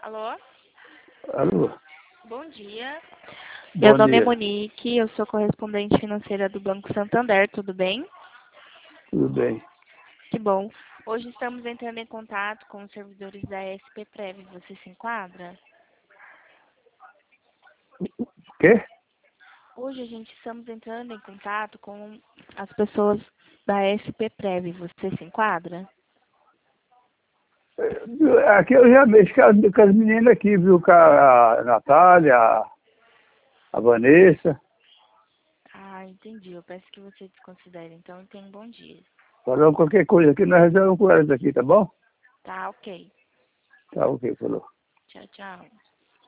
Alô? Alô? Bom dia. Bom Meu nome é dia. Monique, eu sou correspondente financeira do Banco Santander, tudo bem? Tudo bem? Que bom. Hoje estamos entrando em contato com os servidores da SPPrev. Você se enquadra? O quê? Hoje a gente estamos entrando em contato com as pessoas da SPPrev. Você se enquadra? Aqui eu já mexo com as meninas aqui, viu? Com a Natália, a Vanessa. Ah, entendi. Eu peço que você desconsidere, então, e tenha um bom dia. Falou qualquer coisa aqui, nós resolvemos com elas aqui, tá bom? Tá, ok. Tá ok, falou. Tchau, tchau.